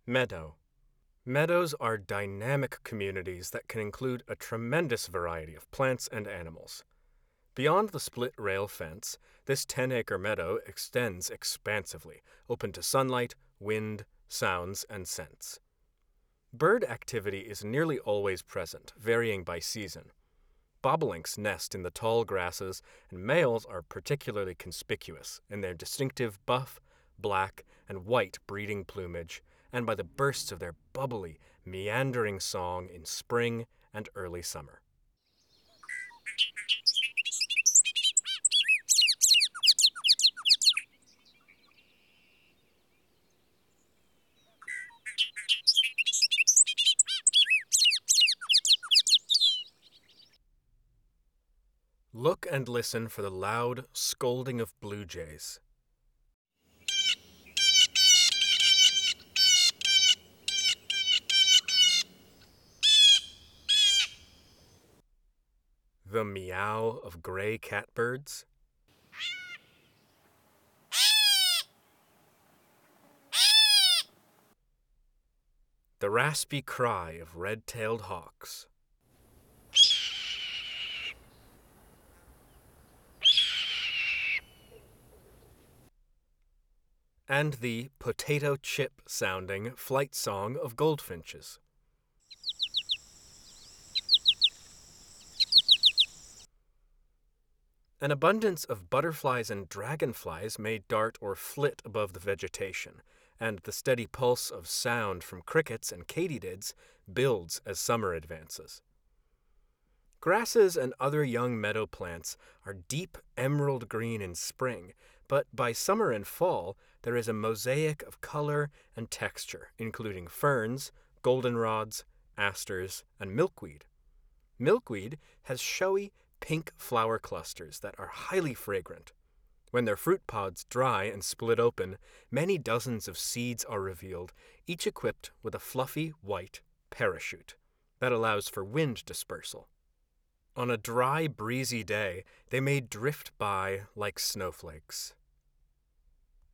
Meadow. Meadows are dynamic communities that can include a tremendous variety of plants and animals. Beyond the split rail fence, this 10-acre meadow extends expansively, open to sunlight, wind, sounds, and scents. Bird activity is nearly always present, varying by season. Bobolinks nest in the tall grasses, and males are particularly conspicuous in their distinctive buff, black, and white breeding plumage, and by the bursts of their bubbly, meandering song in spring and early summer. Look and listen for the loud scolding of blue jays. The meow of gray catbirds. The raspy cry of red-tailed hawks. And the potato chip sounding flight song of goldfinches. An abundance of butterflies and dragonflies may dart or flit above the vegetation, and the steady pulse of sound from crickets and katydids builds as summer advances. Grasses and other young meadow plants are deep emerald green in spring, but by summer and fall there is a mosaic of color and texture, including ferns, goldenrods, asters, and milkweed. Milkweed has showy pink flower clusters that are highly fragrant. When their fruit pods dry and split open, many dozens of seeds are revealed, each equipped with a fluffy white parachute that allows for wind dispersal. On a dry, breezy day, they may drift by like snowflakes.